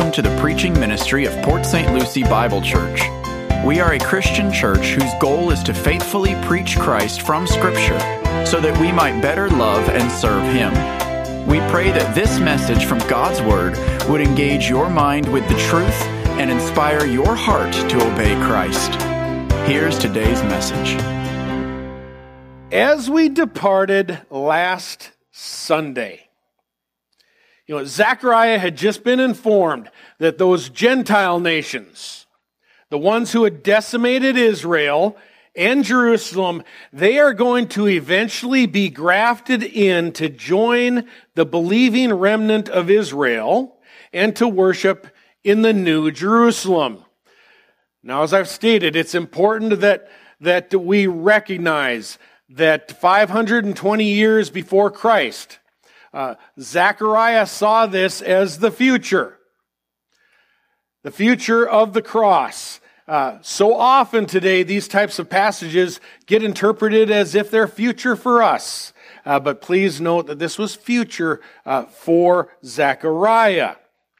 welcome to the preaching ministry of Port St. Lucie Bible Church. We are a Christian church whose goal is to faithfully preach Christ from Scripture so that we might better love and serve Him. We pray that this message from God's Word would engage your mind with the truth and inspire your heart to obey Christ. Here's today's message. As we departed last Sunday, Zechariah had just been informed that those Gentile nations, the ones who had decimated Israel and Jerusalem, they are going to eventually be grafted in to join the believing remnant of Israel and to worship in the New Jerusalem. Now, as I've stated, it's important that we recognize that 520 years before Christ, Zechariah saw this as the future of the cross. So often today, these types of passages get interpreted as if they're future for us. But please note that this was future for Zechariah.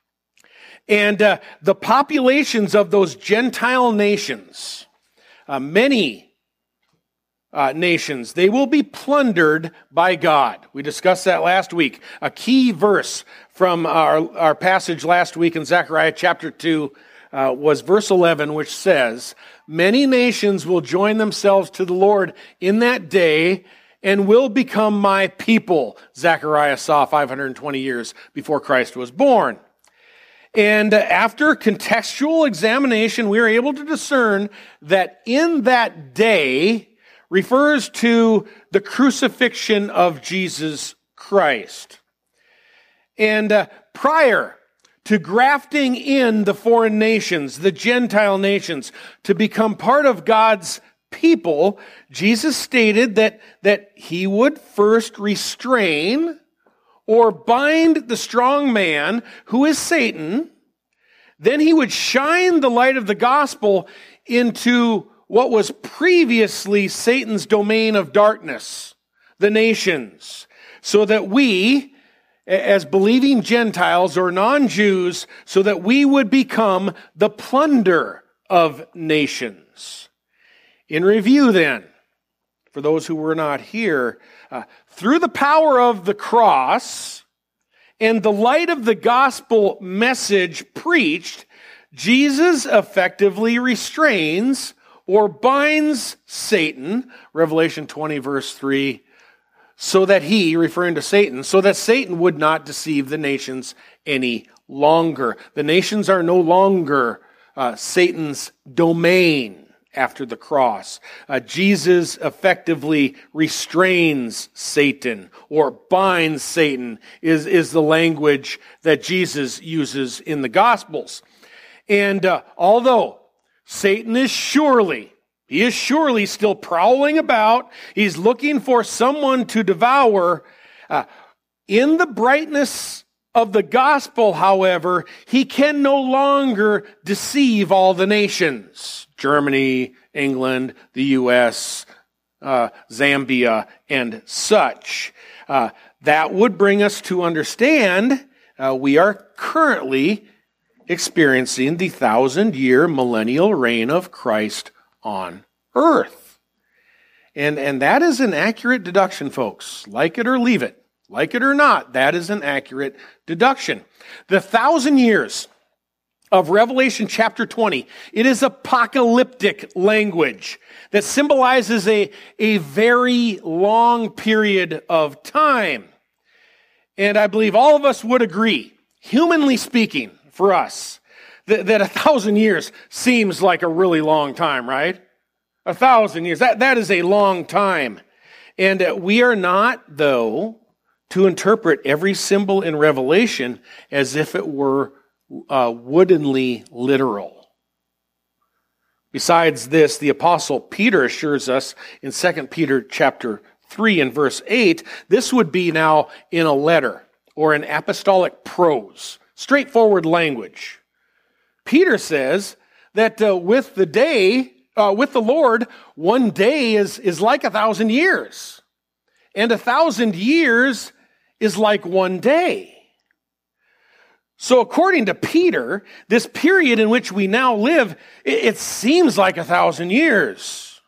And the populations of those Gentile nations, many nations, they will be plundered by God. We discussed that last week. A key verse from our passage last week in Zechariah chapter 2 was verse 11, which says, "Many nations will join themselves to the Lord in that day and will become my people." Zechariah saw 520 years before Christ was born. And after contextual examination, we are able to discern that in that day refers to the crucifixion of Jesus Christ. And prior to grafting in the foreign nations, the Gentile nations, to become part of God's people, Jesus stated that he would first restrain or bind the strong man, who is Satan. Then he would shine the light of the gospel into what was previously Satan's domain of darkness, the nations, so that we, as believing Gentiles or non-Jews, so that we would become the plunder of nations. In review then, for those who were not here, through the power of the cross and the light of the gospel message preached, Jesus effectively restrains or binds Satan, Revelation 20 verse 3, so that he, referring to Satan, so that Satan would not deceive the nations any longer. The nations are no longer Satan's domain after the cross. Jesus effectively restrains Satan or binds Satan is the language that Jesus uses in the Gospels. And although Satan is surely still prowling about. He's looking for someone to devour. In the brightness of the gospel, however, he can no longer deceive all the nations. Germany, England, the U.S., Zambia, and such. That would bring us to understand we are currently experiencing the 1,000-year millennial reign of Christ on earth. And that is an accurate deduction, folks. Like it or leave it. Like it or not, that is an accurate deduction. The 1,000 years of Revelation chapter 20, it is apocalyptic language that symbolizes a very long period of time. And I believe all of us would agree, humanly speaking, for us, that 1,000 years seems like a really long time, right? 1,000 years, that is a long time. And we are not, though, to interpret every symbol in Revelation as if it were woodenly literal. Besides this, the Apostle Peter assures us in 2 Peter chapter 3 and verse 8, this would be now in a letter or an apostolic prose. Straightforward language. Peter says that with the Lord, one day is like 1,000 years. And 1,000 years is like one day. So according to Peter, this period in which we now live, it seems like 1,000 years.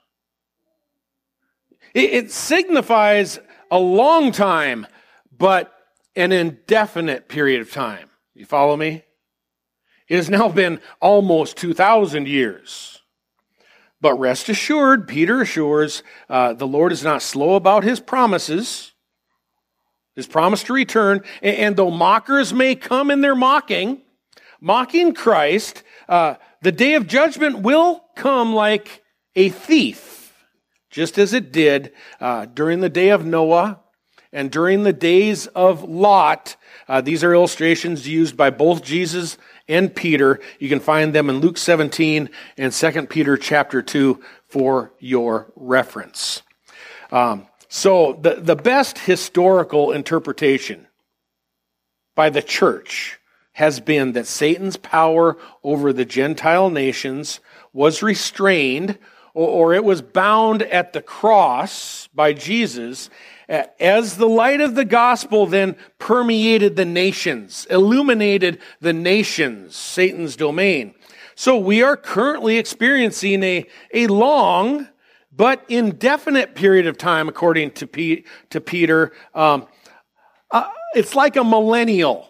It signifies a long time, but an indefinite period of time. You follow me? It has now been almost 2,000 years. But rest assured, Peter assures, the Lord is not slow about his promises, his promise to return. And though mockers may come in their mocking Christ, the day of judgment will come like a thief, just as it did during the day of Noah and during the days of Lot. These are illustrations used by both Jesus and Peter. You can find them in Luke 17 and 2 Peter chapter 2 for your reference. So the best historical interpretation by the church has been that Satan's power over the Gentile nations was restrained, or it was bound at the cross by Jesus, as the light of the gospel then permeated the nations, illuminated the nations, Satan's domain. So we are currently experiencing a long but indefinite period of time, according to Peter. It's like a millennial.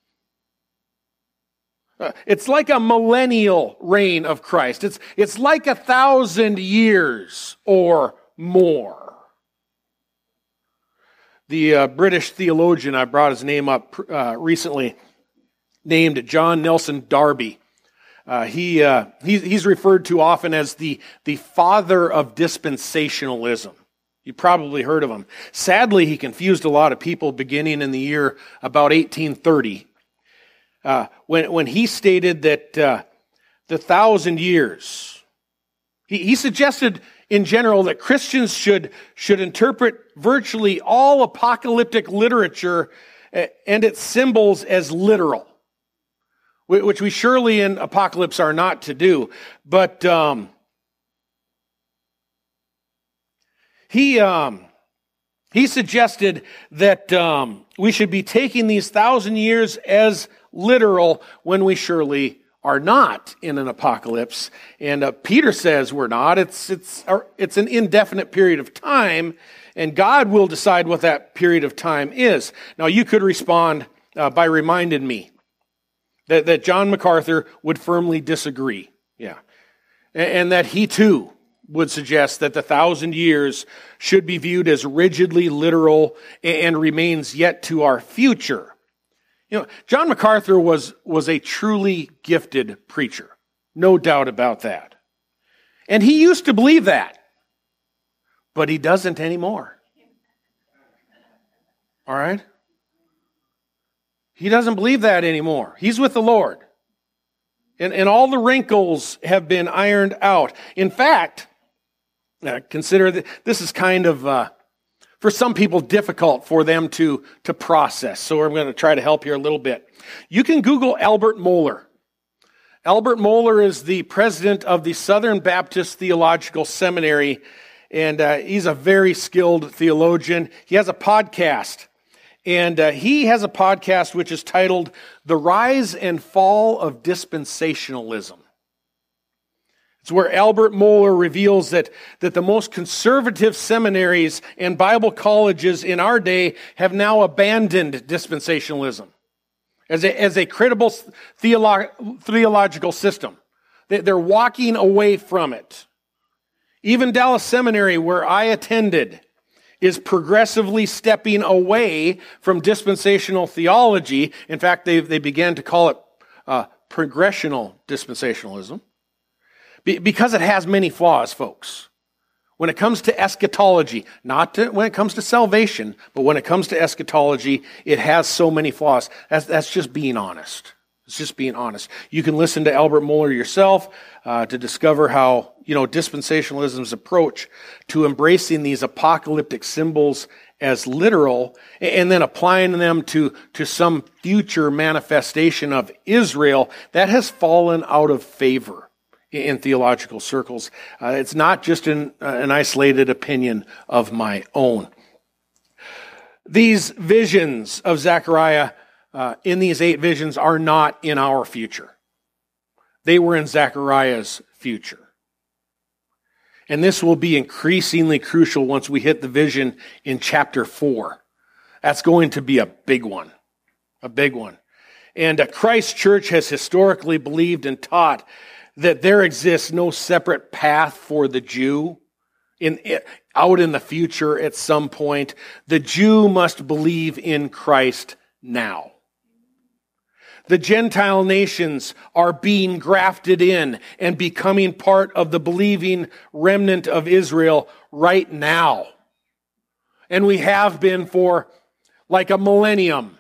It's like a millennial reign of Christ. It's like 1,000 years or more. The British theologian, I brought his name up recently, named John Nelson Darby. He's referred to often as the father of dispensationalism. You probably heard of him. Sadly, he confused a lot of people beginning in the year about 1830, when he stated that the 1,000 years. He suggested in general that Christians should interpret virtually all apocalyptic literature and its symbols as literal, which we surely in Apocalypse are not to do. But he suggested that we should be taking these 1,000 years as literal when we surely are not in an apocalypse. And Peter says we're not. It's an indefinite period of time, and God will decide what that period of time is. Now, you could respond by reminding me that John MacArthur would firmly disagree. Yeah. And that he too would suggest that the 1,000 years should be viewed as rigidly literal and remains yet to our future. You know, John MacArthur was a truly gifted preacher. No doubt about that. And he used to believe that. But he doesn't anymore. All right? He doesn't believe that anymore. He's with the Lord. And all the wrinkles have been ironed out. In fact, consider that this is kind of, for some people, difficult for them to process. So I'm going to try to help here a little bit. You can Google Albert Mohler. Albert Mohler is the president of the Southern Baptist Theological Seminary, and he's a very skilled theologian. He has a podcast, and he has a podcast which is titled The Rise and Fall of Dispensationalism. It's where Albert Mohler reveals that the most conservative seminaries and Bible colleges in our day have now abandoned dispensationalism as a credible theological system. They're walking away from it. Even Dallas Seminary, where I attended, is progressively stepping away from dispensational theology. In fact, they began to call it progressional dispensationalism. Because it has many flaws, folks. When it comes to eschatology, not when it comes to salvation, but when it comes to eschatology, it has so many flaws. That's just being honest. It's just being honest. You can listen to Albert Mohler yourself to discover how, dispensationalism's approach to embracing these apocalyptic symbols as literal and then applying them to some future manifestation of Israel, that has fallen out of favor in theological circles. It's not just an isolated opinion of my own. These visions of Zechariah in these 8 visions are not in our future. They were in Zechariah's future. And this will be increasingly crucial once we hit the vision in chapter 4. That's going to be a big one. A big one. And Christ Church has historically believed and taught that there exists no separate path for the Jew out in the future at some point. The Jew must believe in Christ now. The Gentile nations are being grafted in and becoming part of the believing remnant of Israel right now. And we have been for like a millennium.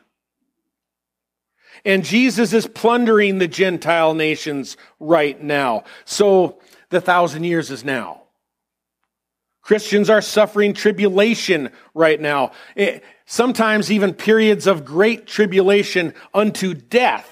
And Jesus is plundering the Gentile nations right now. So the 1,000 years is now. Christians are suffering tribulation right now. Sometimes even periods of great tribulation unto death.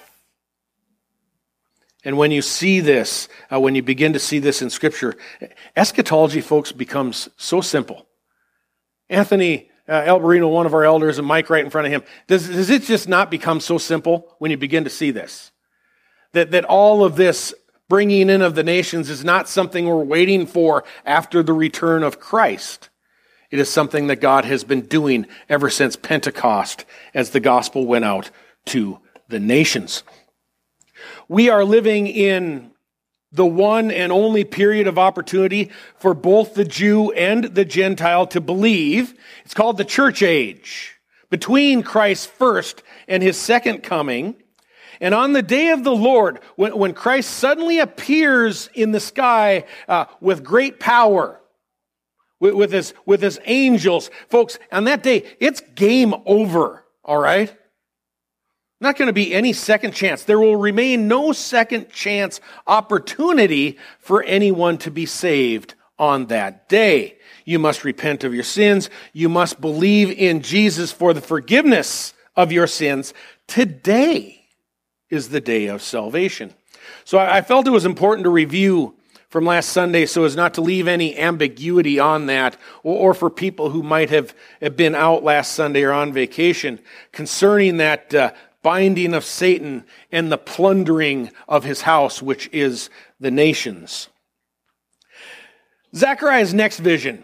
And when you see this, when you begin to see this in Scripture, eschatology, folks, becomes so simple. Anthony Alberino, one of our elders, and Mike right in front of him, does it just not become so simple when you begin to see this? That all of this bringing in of the nations is not something we're waiting for after the return of Christ. It is something that God has been doing ever since Pentecost as the gospel went out to the nations. We are living in the one and only period of opportunity for both the Jew and the Gentile to believe. It's called the church age, between Christ's first and his second coming. And on the day of the Lord, when Christ suddenly appears in the sky with great power, with his angels, folks, on that day, it's game over, all right? Not going to be any second chance. There will remain no second chance opportunity for anyone to be saved on that day. You must repent of your sins. You must believe in Jesus for the forgiveness of your sins. Today is the day of salvation. So I felt it was important to review from last Sunday so as not to leave any ambiguity on that, or for people who might have been out last Sunday or on vacation concerning that binding of Satan and the plundering of his house, which is the nations. Zechariah's next vision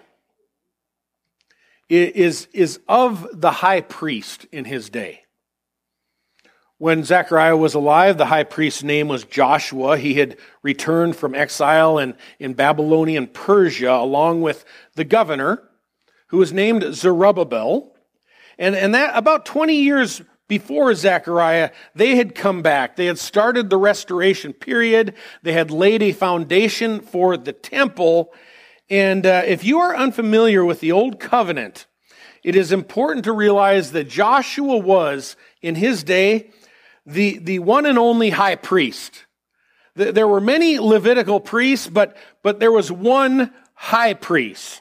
is of the high priest in his day. When Zechariah was alive, the high priest's name was Joshua. He had returned from exile in Babylonian Persia along with the governor, who was named Zerubbabel. And that about 20 years before Zechariah, they had come back. They had started the restoration period. They had laid a foundation for the temple. And if you are unfamiliar with the Old Covenant, it is important to realize that Joshua was, in his day, the one and only high priest. There were many Levitical priests, but there was one high priest.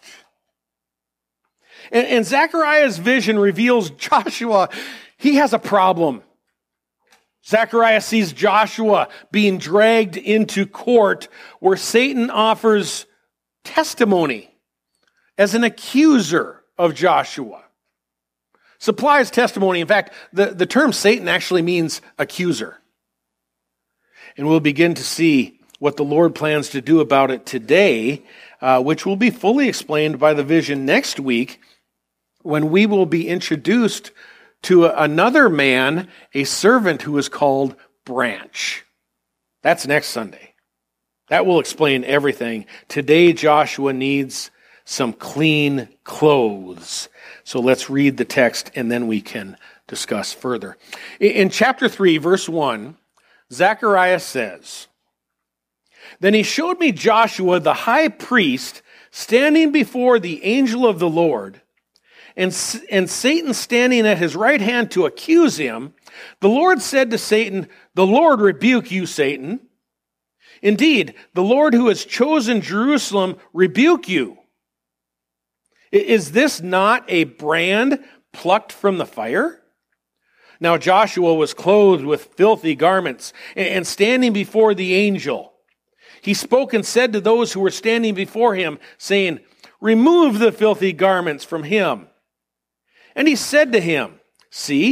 And Zechariah's vision reveals Joshua, he has a problem. Zechariah sees Joshua being dragged into court where Satan offers testimony as an accuser of Joshua. Supplies testimony. In fact, the term Satan actually means accuser. And we'll begin to see what the Lord plans to do about it today, which will be fully explained by the vision next week when we will be introduced to another man, a servant who is called Branch. That's next Sunday. That will explain everything. Today, Joshua needs some clean clothes. So let's read the text and then we can discuss further. In chapter 3, verse 1, Zechariah says, "Then he showed me Joshua the high priest standing before the angel of the Lord, and Satan standing at his right hand to accuse him. The Lord said to Satan, 'The Lord rebuke you, Satan. Indeed, the Lord who has chosen Jerusalem rebuke you. Is this not a brand plucked from the fire?' Now Joshua was clothed with filthy garments and standing before the angel. He spoke and said to those who were standing before him, saying, 'Remove the filthy garments from him.' And he said to him, 'See,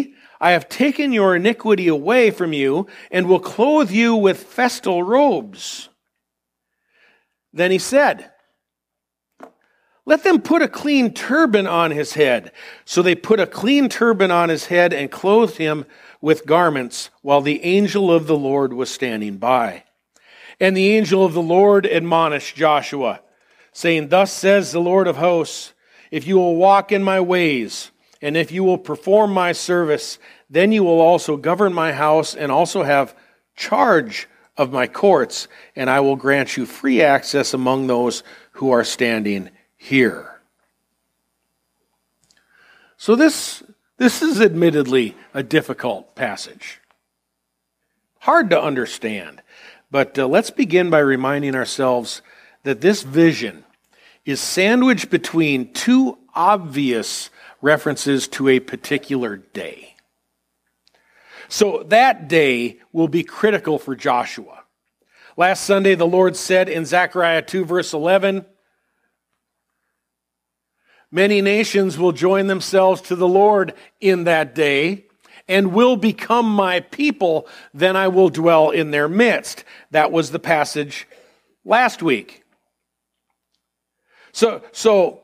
I have taken your iniquity away from you and will clothe you with festal robes. Then he said, let them put a clean turban on his head. So they put a clean turban on his head and clothed him with garments while the angel of the Lord was standing by. And the angel of the Lord admonished Joshua, saying, thus says the Lord of hosts, if you will walk in my ways, and if you will perform my service, then you will also govern my house and also have charge of my courts, and I will grant you free access among those who are standing here. So this is admittedly a difficult passage. Hard to understand. But let's begin by reminding ourselves that this vision is sandwiched between two obvious references to a particular day. So that day will be critical for Joshua. Last Sunday, the Lord said in Zechariah 2, verse 11, many nations will join themselves to the Lord in that day and will become my people, then I will dwell in their midst. That was the passage last week. So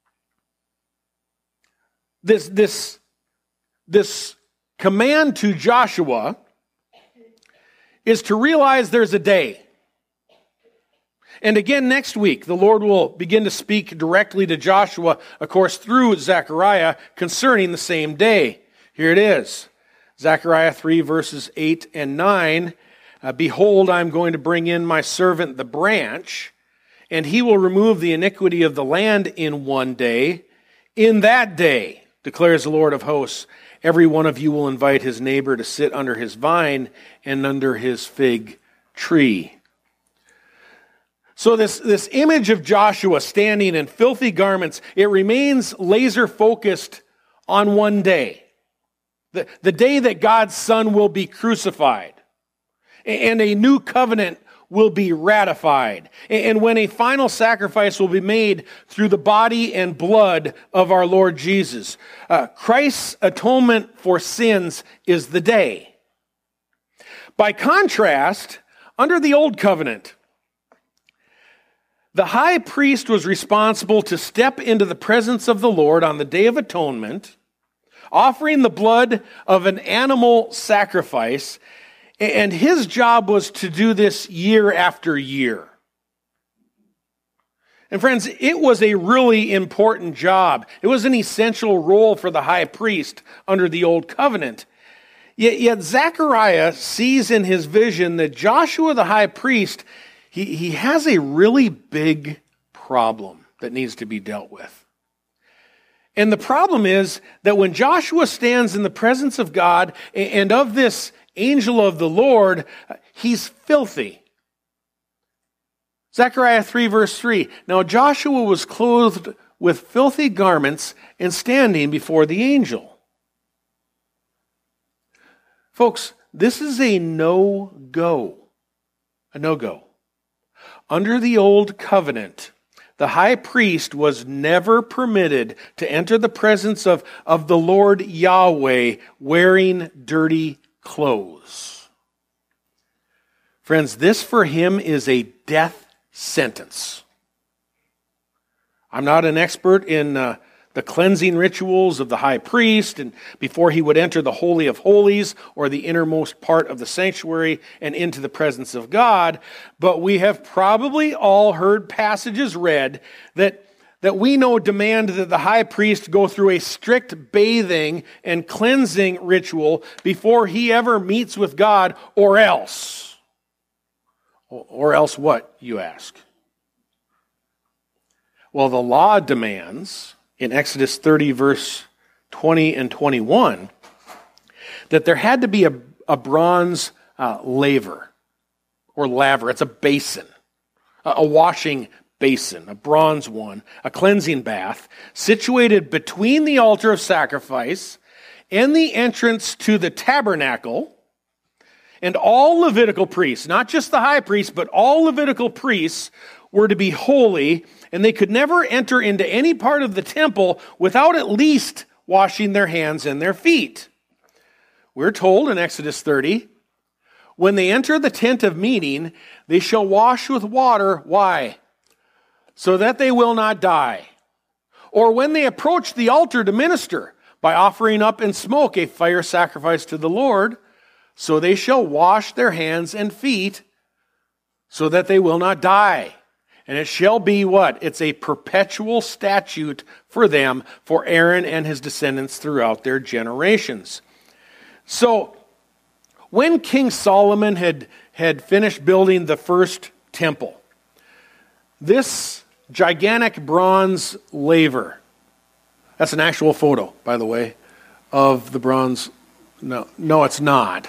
this command to Joshua is to realize there's a day. And again, next week, the Lord will begin to speak directly to Joshua, of course, through Zechariah, concerning the same day. Here it is. Zechariah 3, verses 8 and 9. Behold, I'm going to bring in my servant, the branch, and he will remove the iniquity of the land in one day. In that day, declares the Lord of hosts, every one of you will invite his neighbor to sit under his vine and under his fig tree. So this image of Joshua standing in filthy garments, it remains laser focused on one day. The day that God's Son will be crucified. And a new covenant will be ratified. And when a final sacrifice will be made through the body and blood of our Lord Jesus. Christ's atonement for sins is the day. By contrast, under the old covenant, the high priest was responsible to step into the presence of the Lord on the Day of Atonement, offering the blood of an animal sacrifice, and his job was to do this year after year. And friends, it was a really important job. It was an essential role for the high priest under the Old Covenant. Yet Zechariah sees in his vision that Joshua the high priest, he has a really big problem that needs to be dealt with. And the problem is that when Joshua stands in the presence of God and of this angel of the Lord, he's filthy. Zechariah 3, verse 3. Now Joshua was clothed with filthy garments and standing before the angel. Folks, this is a no-go. A no-go. Under the old covenant, the high priest was never permitted to enter the presence of the Lord Yahweh wearing dirty clothes. Friends, this for him is a death sentence. I'm not an expert in the cleansing rituals of the high priest and before he would enter the Holy of Holies or the innermost part of the sanctuary and into the presence of God, but we have probably all heard passages read that we know demand that the high priest go through a strict bathing and cleansing ritual before he ever meets with God, or else. Or else what, you ask? Well, the law demands in Exodus 30, verse 20 and 21, that there had to be a bronze laver, or laver. It's a basin, a washing basin, a bronze one, a cleansing bath, situated between the altar of sacrifice and the entrance to the tabernacle. And all Levitical priests, not just the high priest, but all Levitical priests were to be holy, and they could never enter into any part of the temple without at least washing their hands and their feet. we're told in Exodus 30, when they enter the tent of meeting, they shall wash with water. Why? So that they will not die. Or when they approach the altar to minister, by offering up in smoke a fire sacrifice to the Lord, so they shall wash their hands and feet, so that they will not die. And it shall be what? It's a perpetual statute for them, for Aaron and his descendants throughout their generations. So, when King Solomon had finished building the first temple, this gigantic bronze laver, that's an actual photo, by the way, of the bronze. No, it's not.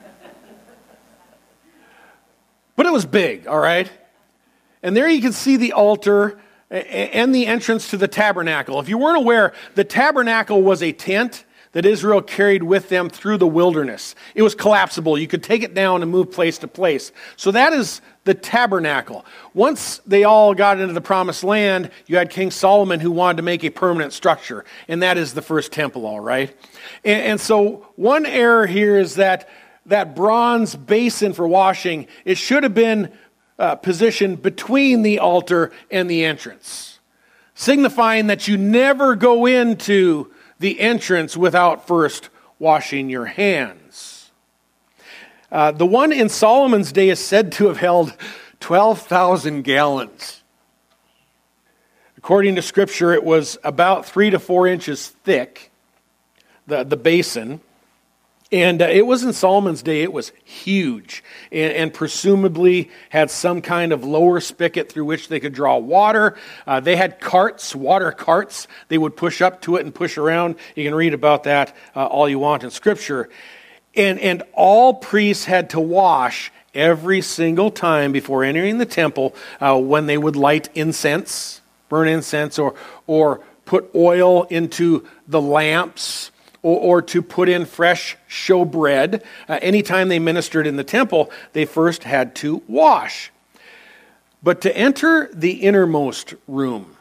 But it was big, all right? And there you can see the altar and the entrance to the tabernacle. If you weren't aware, the tabernacle was a tent that Israel carried with them through the wilderness. It was collapsible. You could take it down and move place to place. So that is the tabernacle. Once they all got into the promised land, you had King Solomon who wanted to make a permanent structure. And that is the first temple, all right? And so one error here is that bronze basin for washing, it should have been positioned between the altar and the entrance, signifying that you never go into the entrance without first washing your hands. The one in Solomon's day is said to have held 12,000 gallons. According to Scripture, it was about 3 to 4 inches thick, the basin. And it was in Solomon's day, it was huge, and presumably had some kind of lower spigot through which they could draw water. They had carts, water carts, they would push up to it and push around. You can read about that all you want in Scripture. And all priests had to wash every single time before entering the temple when they would light incense, burn incense, or put oil into the lamps, or to put in fresh showbread. Anytime they ministered in the temple, they first had to wash. But to enter the innermost room,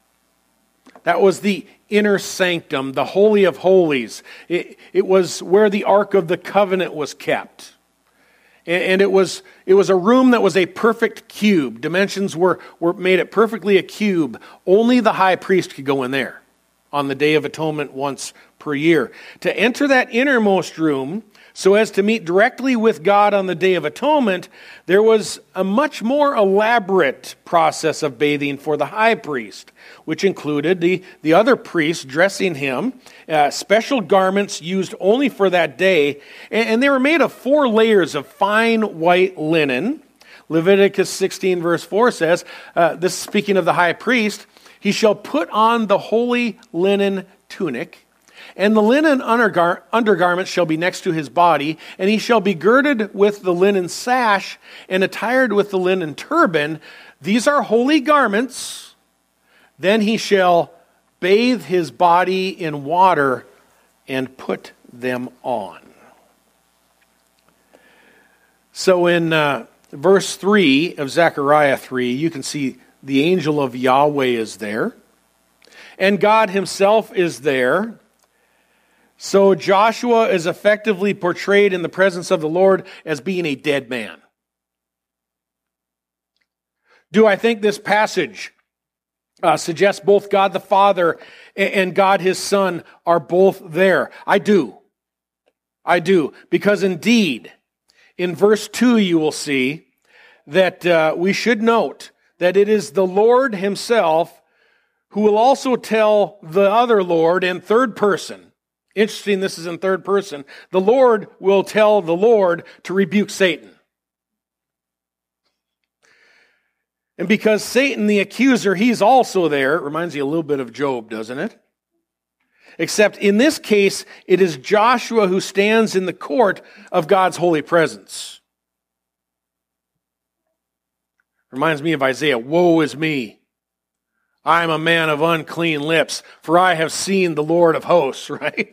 that was the inner sanctum, the Holy of Holies. It was where the Ark of the Covenant was kept. And it was a room that was a perfect cube. Dimensions were made it perfectly a cube. Only the high priest could go in there on the Day of Atonement once per year. To enter that innermost room, so as to meet directly with God on the Day of Atonement, there was a much more elaborate process of bathing for the high priest, which included the other priests dressing him, special garments used only for that day, and they were made of 4 layers of fine white linen. Leviticus 16 verse 4 says, this is speaking of the high priest, he shall put on the holy linen tunic, and the linen undergarment shall be next to his body, and he shall be girded with the linen sash and attired with the linen turban. These are holy garments. Then he shall bathe his body in water and put them on. So in verse 3 of Zechariah 3, you can see the angel of Yahweh is there, and God himself is there. So Joshua is effectively portrayed in the presence of the Lord as being a dead man. Do I think this passage suggests both God the Father and God his Son are both there? I do. Because indeed, in verse 2 you will see that we should note that it is the Lord himself who will also tell the other Lord in third person. Interesting, this is in third person. The Lord will tell the Lord to rebuke Satan. And because Satan, the accuser, he's also there. It reminds you a little bit of Job, doesn't it? Except in this case, it is Joshua who stands in the court of God's holy presence. Reminds me of Isaiah, woe is me. I am a man of unclean lips, for I have seen the Lord of hosts, right?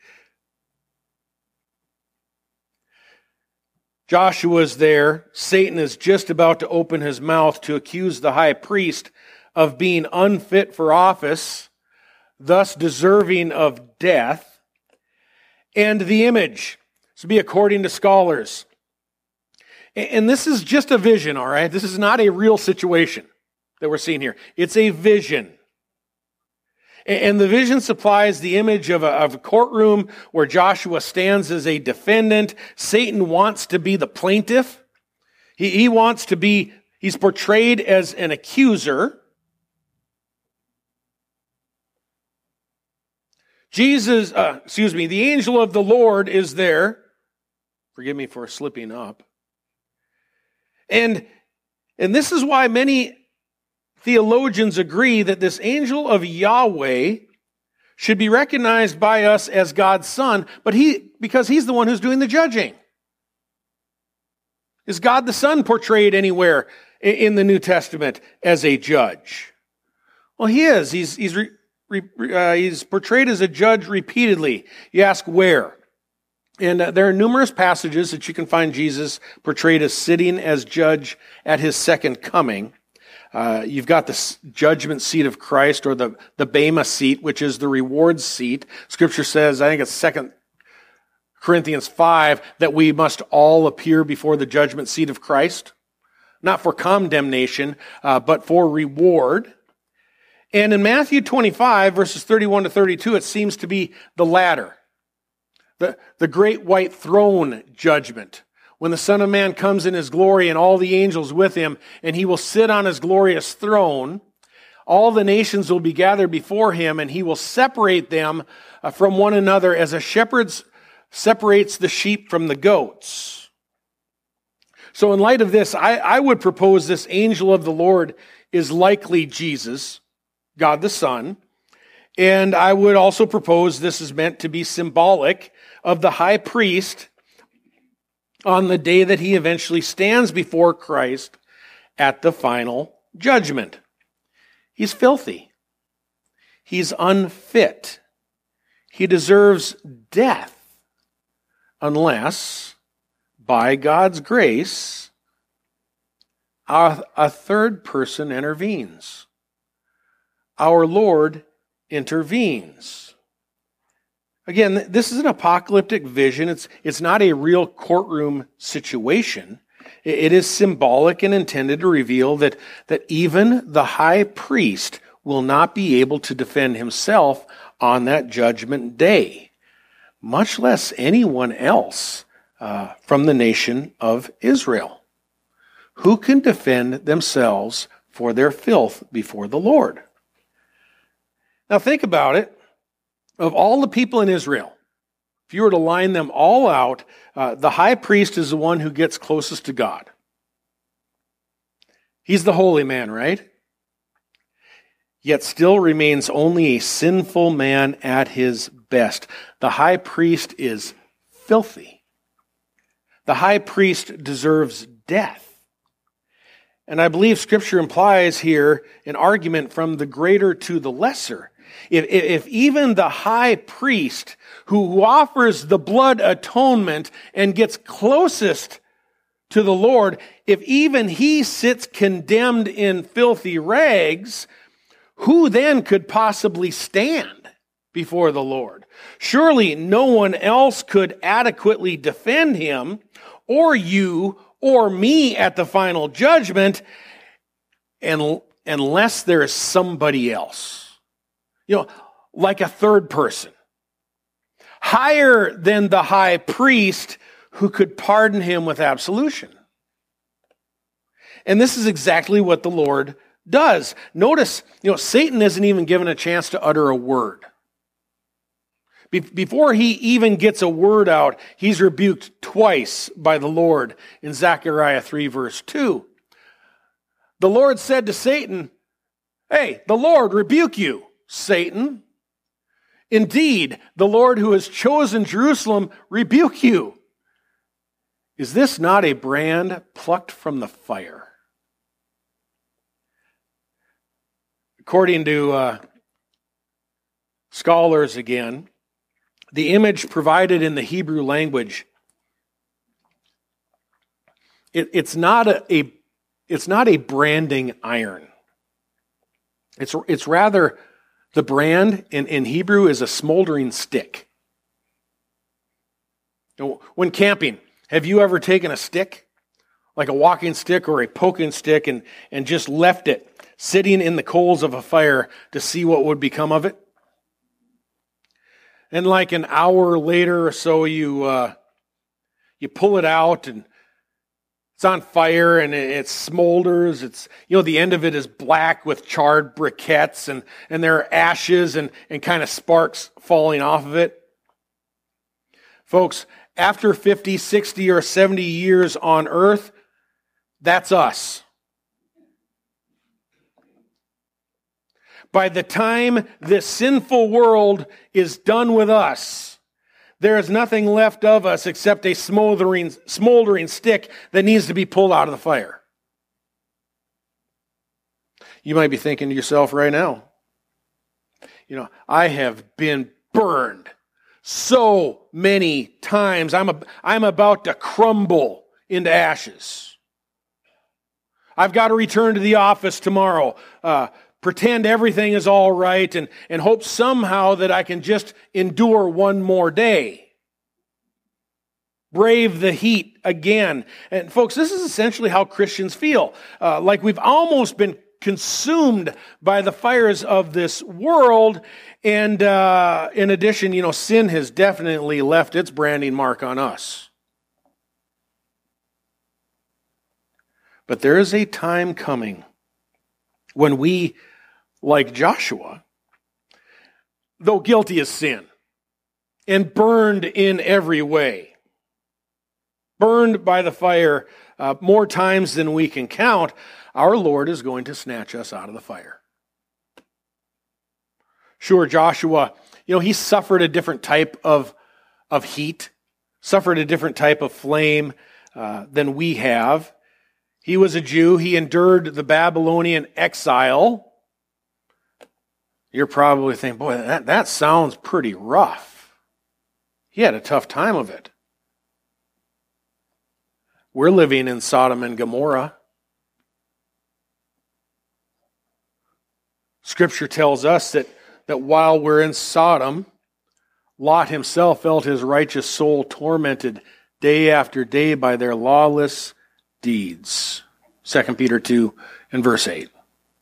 Joshua's there. Satan is just about to open his mouth to accuse the high priest of being unfit for office, thus deserving of death. And the image to be according to scholars. And this is just a vision, all right? This is not a real situation that we're seeing here. It's a vision. And the vision supplies the image of a courtroom where Joshua stands as a defendant. Satan wants to be the plaintiff. He wants to be, he's portrayed as an accuser. The angel of the Lord is there. Forgive me for slipping up. And this is why many theologians agree that this angel of Yahweh should be recognized by us as God's son, but because he's the one who's doing the judging. Is God the Son portrayed anywhere in the New Testament as a judge? Well, he is. He's portrayed as a judge repeatedly. You ask where? And there are numerous passages that you can find Jesus portrayed as sitting as judge at his second coming. You've got the judgment seat of Christ, or the Bema seat, which is the reward seat. Scripture says, I think it's 2 Corinthians 5, that we must all appear before the judgment seat of Christ, not for condemnation, but for reward. And in Matthew 25, verses 31 to 32, it seems to be the latter, the great white throne judgment, when the Son of Man comes in his glory and all the angels with him, and he will sit on his glorious throne. All the nations will be gathered before him, and he will separate them from one another as a shepherd separates the sheep from the goats. So in light of this, I would propose this angel of the Lord is likely Jesus, God the Son. And I would also propose this is meant to be symbolic of the high priest on the day that he eventually stands before Christ at the final judgment. He's filthy. He's unfit. He deserves death unless, by God's grace, a third person intervenes. Our Lord intervenes. Again, this is an apocalyptic vision. It's not a real courtroom situation. It is symbolic and intended to reveal that even the high priest will not be able to defend himself on that judgment day, much less anyone else from the nation of Israel. Who can defend themselves for their filth before the Lord? Now think about it. Of all the people in Israel, if you were to line them all out, the high priest is the one who gets closest to God. He's the holy man, right? Yet still remains only a sinful man at his best. The high priest is filthy. The high priest deserves death. And I believe Scripture implies here an argument from the greater to the lesser. If even the high priest who offers the blood atonement and gets closest to the Lord, if even he sits condemned in filthy rags, who then could possibly stand before the Lord? Surely no one else could adequately defend him, or you, or me at the final judgment, unless there is somebody else. Like a third person, higher than the high priest who could pardon him with absolution. And this is exactly what the Lord does. Notice, Satan isn't even given a chance to utter a word. Before he even gets a word out, he's rebuked twice by the Lord in Zechariah 3, verse 2. The Lord said to Satan, "Hey, the Lord rebuke you, Satan. Indeed, the Lord who has chosen Jerusalem rebuke you. Is this not a brand plucked from the fire?" According to scholars again, the image provided in the Hebrew language, it's not a branding iron. It's rather, the brand in Hebrew is a smoldering stick. When camping, have you ever taken a stick, like a walking stick or a poking stick, and just left it sitting in the coals of a fire to see what would become of it? And like an hour later or so, you pull it out and it's on fire and it smolders. It's, the end of it is black with charred briquettes and there are ashes and kind of sparks falling off of it. Folks, after 50, 60, or 70 years on earth, that's us. By the time this sinful world is done with us, there is nothing left of us except a smoldering stick that needs to be pulled out of the fire. You might be thinking to yourself right now, I have been burned so many times. I'm about to crumble into ashes. I've got to return to the office tomorrow. Pretend everything is all right and hope somehow that I can just endure one more day. Brave the heat again. And folks, this is essentially how Christians feel. Like we've almost been consumed by the fires of this world. And in addition, sin has definitely left its branding mark on us. But there is a time coming when we, like Joshua, though guilty of sin and burned in every way, burned by the fire more times than we can count, our Lord is going to snatch us out of the fire. Sure, Joshua, he suffered a different type of heat, suffered a different type of flame than we have. He was a Jew. He endured the Babylonian exile. You're probably thinking, boy, that sounds pretty rough. He had a tough time of it. We're living in Sodom and Gomorrah. Scripture tells us that while we're in Sodom, Lot himself felt his righteous soul tormented day after day by their lawless deeds. 2 Peter 2 and verse 8.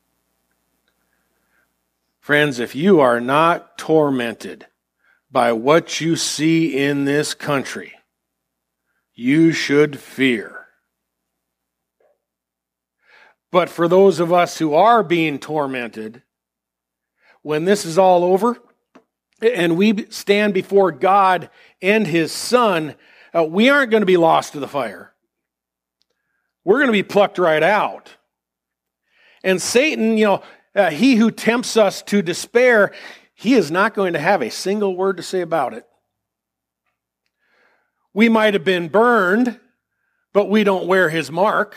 Friends, if you are not tormented by what you see in this country, you should fear. But for those of us who are being tormented, when this is all over and we stand before God and His Son, we aren't going to be lost to the fire. We're going to be plucked right out. And Satan, he who tempts us to despair, he is not going to have a single word to say about it. We might have been burned, but we don't wear his mark.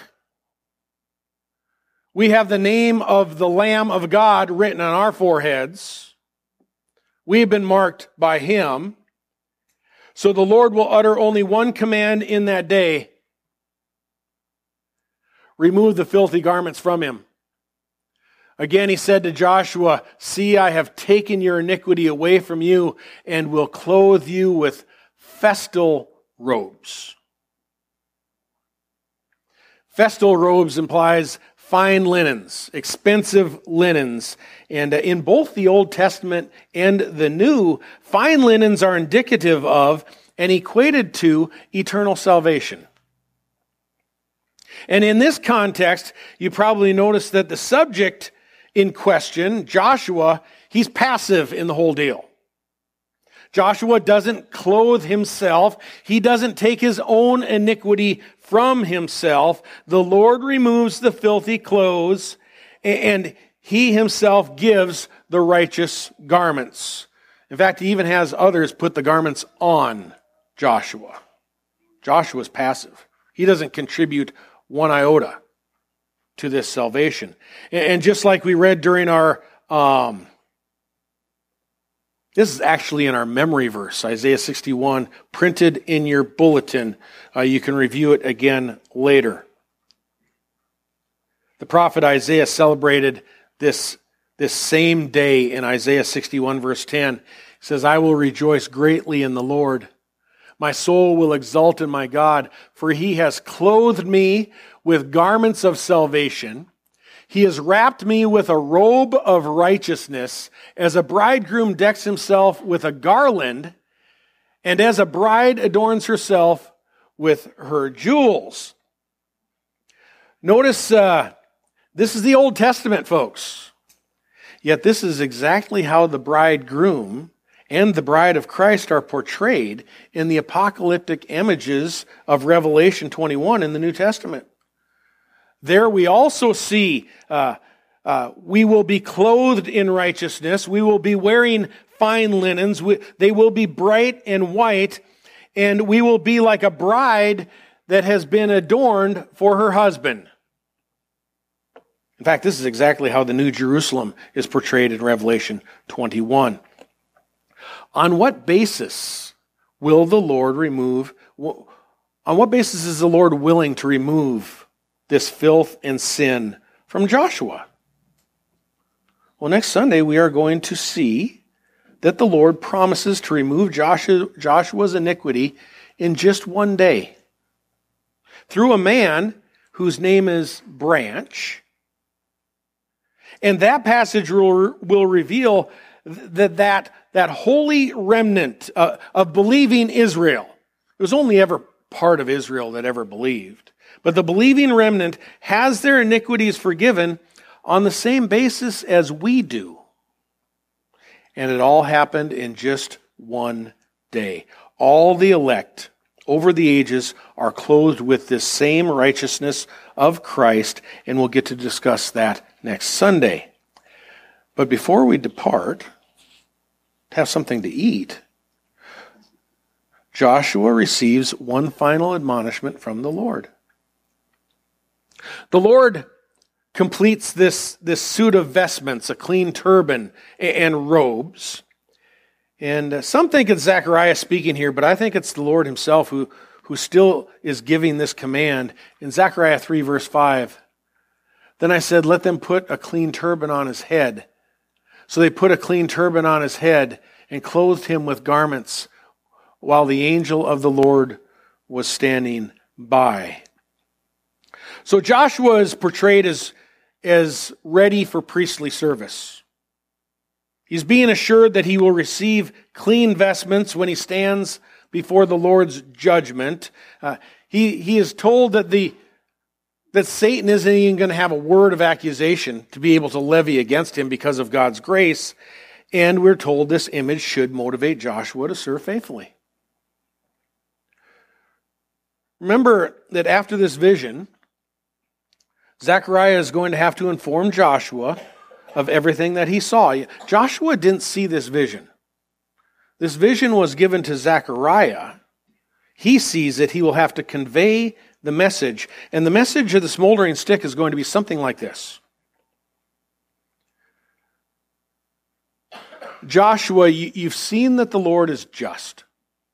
We have the name of the Lamb of God written on our foreheads. We've been marked by him. So the Lord will utter only one command in that day. Remove the filthy garments from him. Again, he said to Joshua, "See, I have taken your iniquity away from you and will clothe you with festal robes." Festal robes implies fine linens, expensive linens. And in both the Old Testament and the New, fine linens are indicative of and equated to eternal salvation. And in this context, you probably notice that the subject in question, Joshua, he's passive in the whole deal. Joshua doesn't clothe himself. He doesn't take his own iniquity from himself. The Lord removes the filthy clothes, and he himself gives the righteous garments. In fact, he even has others put the garments on Joshua. Joshua's passive. He doesn't contribute one iota to this salvation. And just like we read during our, this is actually in our memory verse, Isaiah 61, printed in your bulletin. You can review it again later. The prophet Isaiah celebrated this same day in Isaiah 61 verse 10. He says, "I will rejoice greatly in the Lord. My soul will exult in my God, for he has clothed me with garments of salvation. He has wrapped me with a robe of righteousness, as a bridegroom decks himself with a garland, and as a bride adorns herself with her jewels. Notice this is the Old Testament, folks. Yet this is exactly how the bridegroom and the bride of Christ are portrayed in the apocalyptic images of Revelation 21 in the New Testament. There we also see we will be clothed in righteousness. We will be wearing fine linens. They will be bright and white, and we will be like a bride that has been adorned for her husband. In fact, this is exactly how the New Jerusalem is portrayed in Revelation 21. On what basis will the Lord remove, on what basis is the Lord willing to remove this filth and sin from Joshua? Well, next Sunday we are going to see that the Lord promises to remove Joshua's iniquity in just one day through a man whose name is Branch. And that passage will reveal that holy remnant of believing Israel. It was only ever part of Israel that ever believed. But the believing remnant has their iniquities forgiven on the same basis as we do. And it all happened in just one day. All the elect over the ages are clothed with this same righteousness of Christ, and we'll get to discuss that next Sunday. But before we depart, to have something to eat, Joshua receives one final admonishment from the Lord. The Lord completes this suit of vestments, a clean turban and robes. And some think it's Zechariah speaking here, but I think it's the Lord himself who still is giving this command. In Zechariah 3, verse 5, then I said, let them put a clean turban on his head. So they put a clean turban on his head and clothed him with garments while the angel of the Lord was standing by. So Joshua is portrayed as ready for priestly service. He's being assured that he will receive clean vestments when he stands before the Lord's judgment. He is told that Satan isn't even going to have a word of accusation to be able to levy against him because of God's grace. And we're told this image should motivate Joshua to serve faithfully. Remember that after this vision, Zechariah is going to have to inform Joshua of everything that he saw. Joshua didn't see this vision. This vision was given to Zechariah. He sees it. He will have to convey the message. And the message of the smoldering stick is going to be something like this. Joshua, you've seen that the Lord is just.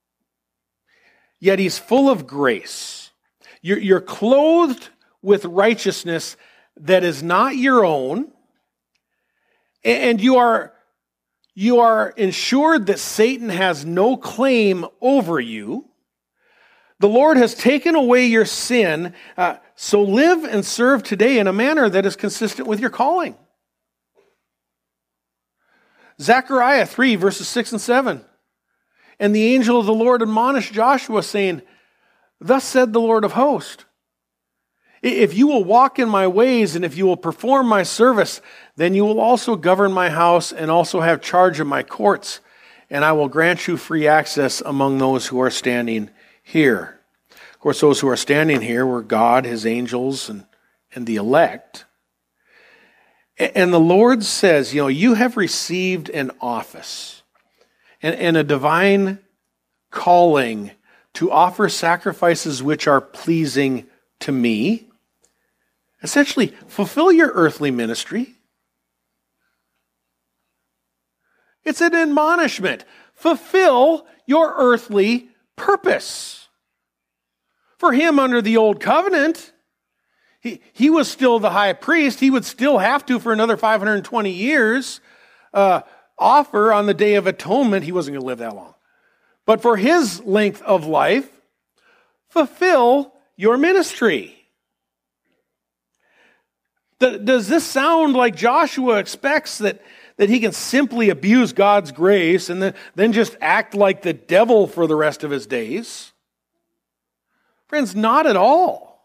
Yet he's full of grace. You're clothed with righteousness that is not your own. And you are ensured that Satan has no claim over you. The Lord has taken away your sin, so live and serve today in a manner that is consistent with your calling. Zechariah 3, verses 6 and 7. And the angel of the Lord admonished Joshua, saying, thus said the Lord of hosts, if you will walk in my ways and if you will perform my service, then you will also govern my house and also have charge of my courts, and I will grant you free access among those who are standing here. Of course, those who are standing here were God, his angels, and the elect. And the Lord says, you have received an office and a divine calling to offer sacrifices which are pleasing to me. Essentially, fulfill your earthly ministry. It's an admonishment. Fulfill your earthly purpose. For him under the old covenant, he was still the high priest. He would still have to, for another 520 years, offer on the Day of Atonement. He wasn't going to live that long. but for his length of life, fulfill your ministry. Does this sound like Joshua expects that he can simply abuse God's grace and then just act like the devil for the rest of his days? Friends, not at all.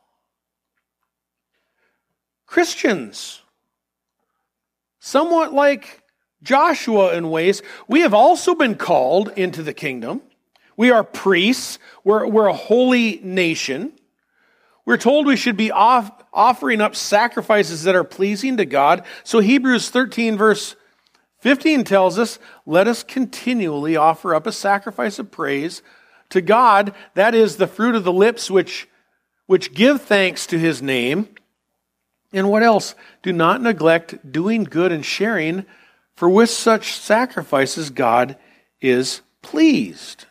Christians, somewhat like Joshua in ways, we have also been called into the kingdom. We are priests. We're a holy nation. We're told we should be offering up sacrifices that are pleasing to God. So Hebrews 13 verse 15 tells us, let us continually offer up a sacrifice of praise to God. That is the fruit of the lips which give thanks to his name. And what else? Do not neglect doing good and sharing, for with such sacrifices God is pleased.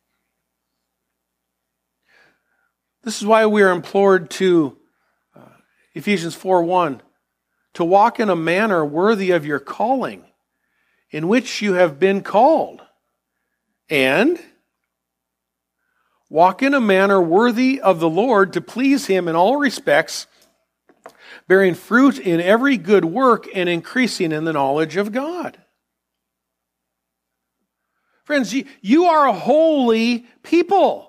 This is why we are implored to, Ephesians 4:1, to walk in a manner worthy of your calling, in which you have been called, and walk in a manner worthy of the Lord, to please him in all respects, bearing fruit in every good work and increasing in the knowledge of God. Friends, you are a holy people.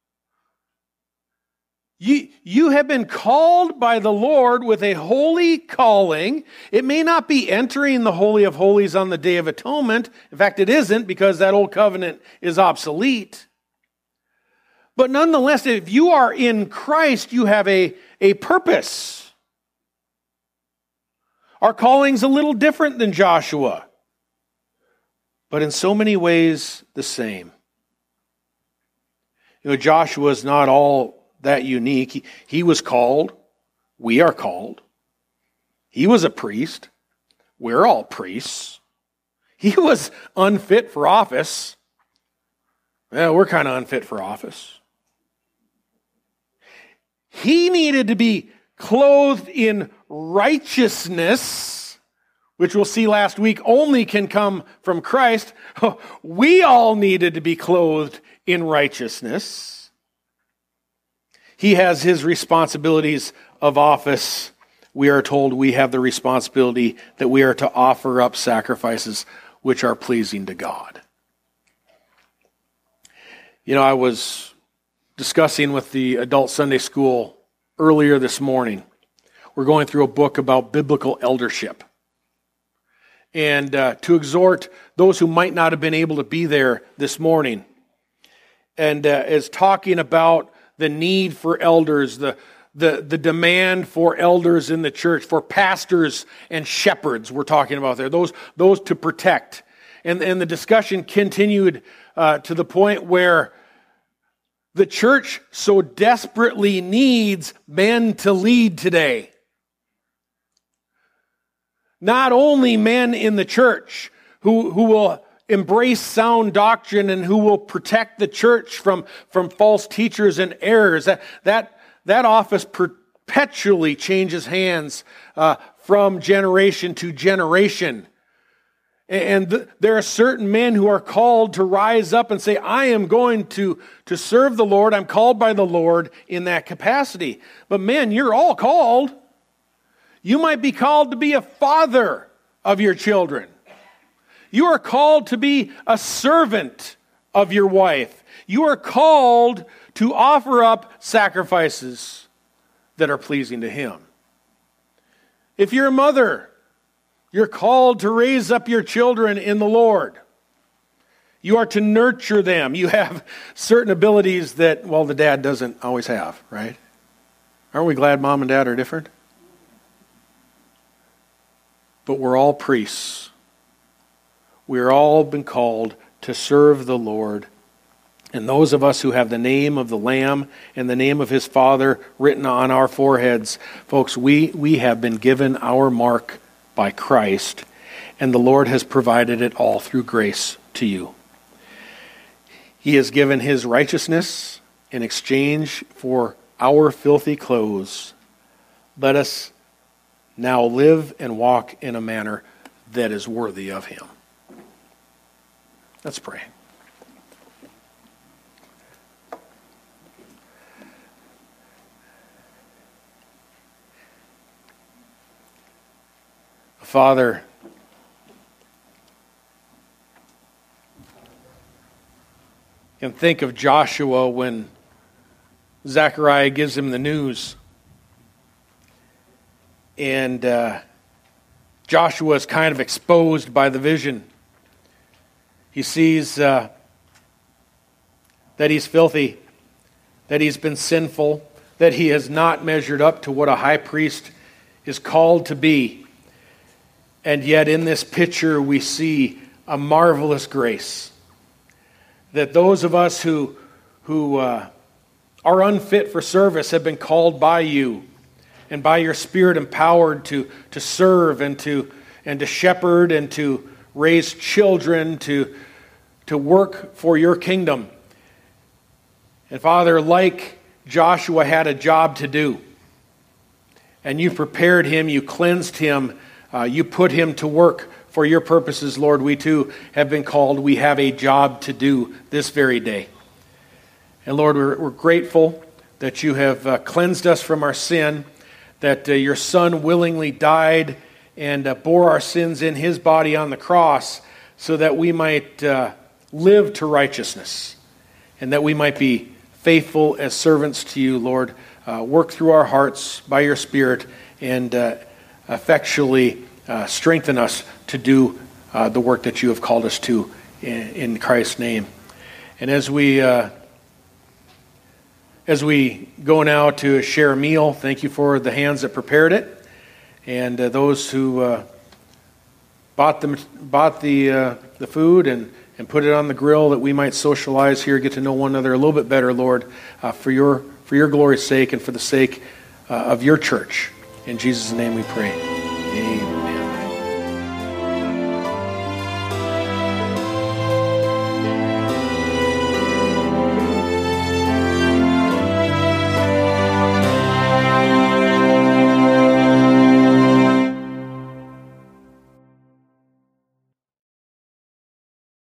You have been called by the Lord with a holy calling. It may not be entering the Holy of Holies on the Day of Atonement. In fact, it isn't, because that old covenant is obsolete. But nonetheless, if you are in Christ, you have a purpose. Our calling's a little different than Joshua, but in so many ways the same. Joshua is not all that unique. He was called. We are called. He was a priest. We're all priests. He was unfit for office. Well, we're kind of unfit for office. He needed to be clothed in righteousness, which we'll see last week only can come from Christ. We all needed to be clothed in righteousness. He has his responsibilities of office. We are told we have the responsibility that we are to offer up sacrifices which are pleasing to God. I was discussing with the adult Sunday school earlier this morning. We're going through a book about biblical eldership. And to exhort those who might not have been able to be there this morning. And is talking about the need for elders, the demand for elders in the church, for pastors and shepherds we're talking about there, those to protect. And the discussion continued to the point where the church so desperately needs men to lead today. Not only men in the church who will embrace sound doctrine and who will protect the church from false teachers and errors. That office perpetually changes hands from generation to generation. And there are certain men who are called to rise up and say, I am going to serve the Lord. I'm called by the Lord in that capacity. But men, you're all called. You might be called to be a father of your children. You are called to be a servant of your wife. You are called to offer up sacrifices that are pleasing to him. If you're a mother, you're called to raise up your children in the Lord. You are to nurture them. You have certain abilities that, the dad doesn't always have, right? Aren't we glad mom and dad are different? But we're all priests. We are all been called to serve the Lord. And those of us who have the name of the Lamb and the name of his Father written on our foreheads, folks, we have been given our mark by Christ, and the Lord has provided it all through grace to you. He has given his righteousness in exchange for our filthy clothes. Let us now live and walk in a manner that is worthy of him. Let's pray. Father, can think of Joshua when Zechariah gives him the news. And Joshua is kind of exposed by the vision. He sees that he's filthy, that he's been sinful, that he has not measured up to what a high priest is called to be. And yet in this picture we see a marvelous grace. That those of us who are unfit for service have been called by you and by your Spirit empowered to serve and to shepherd and to raise children, to work for your kingdom. And Father, like Joshua had a job to do, and you prepared him, you cleansed him, you put him to work for your purposes, Lord. We too have been called. We have a job to do this very day. And Lord, we're grateful that you have cleansed us from our sin, that your Son willingly died and bore our sins in his body on the cross so that we might live to righteousness and that we might be faithful as servants to you, Lord. Work through our hearts by your Spirit and effectually strengthen us to do the work that you have called us to in Christ's name. And as we go now to share a meal, thank you for the hands that prepared it and those who bought the food and put it on the grill that we might socialize here, get to know one another a little bit better, Lord, for your glory's sake and for the sake of your church. In Jesus' name we pray. Amen.